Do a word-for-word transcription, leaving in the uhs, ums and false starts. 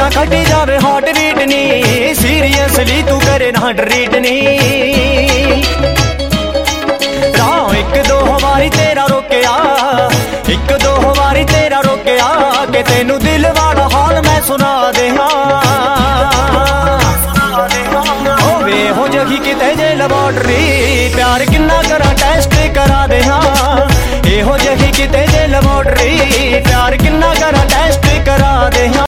ना खटी जावे हॉट रीट नी, सीरियसली तू करे ना ट्रीट नी। राह एक दो हमारी तेरा रोकया, एक दो हमारी तेरा रोकया, के तेनू दिल वाला हाल मैं सुना देहा। होवे हो जगी किते जे लैबोरेटरी, प्यार किन्ना करा टेस्ट करा देहा। ए हो जगी किते जे लैबोरेटरी, प्यार किन्ना करा